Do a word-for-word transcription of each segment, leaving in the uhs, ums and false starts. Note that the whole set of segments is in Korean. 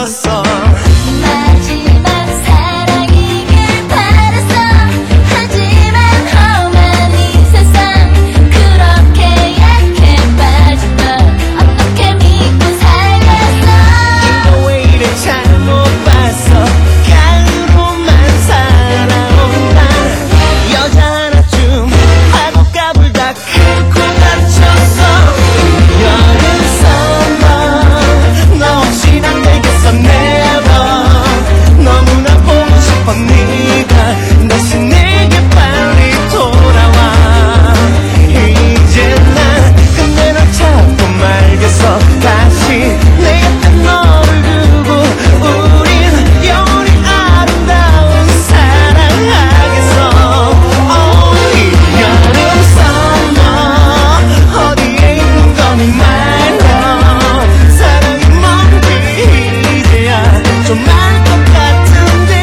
멈췄어. 마지막 사랑이길 바랬어. 하지만 험한 이 세상 그렇게 약해 빠진 널 어떻게 믿고 살겠어. 너 왜 이래 잘못 봤어. 가을로만 살아온 날 여자 하나쯤 하고 까불다 크고 다쳤어. 여름 summer 너 없이 난 되겠어 never. 너무나 보고 싶어 네가 다시 내게 빨리 돌아와. 이제 난 근데 널 찾고 말겠어. 다시 내 곁에 너를 두고 우린 영원히 아름다운 사랑하겠어. oh, 이 여름 summer 어디에 있는 거니 my love. 사랑이 뭔지 이제야 좀 알 것 같은데.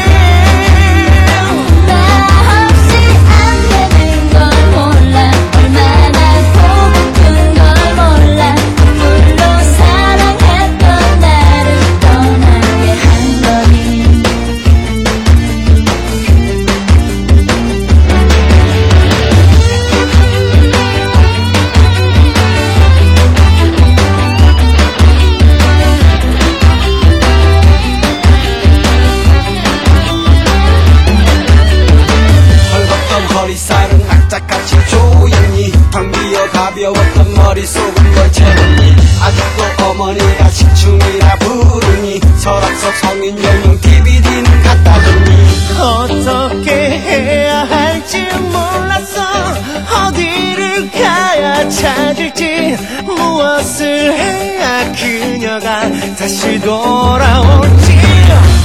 나 없이 안 되는 걸 몰라. 얼마나 보고픈 걸 몰라. 눈물로 사랑했던 나를 떠나게 한 거니. 헐벗던 허리살은 악착같이 조였니. 텅비어 가벼웠던 머릿속은 뭘 채웠니. 아직도 어머니가 식충이라 부르니. 서랍 속 성인 연령 디비디는 갖다 줬니. 어떻게 해야 할지 몰랐어. 어디를 가야 찾을지. 무엇을 해야 그녀가 다시 돌아올지.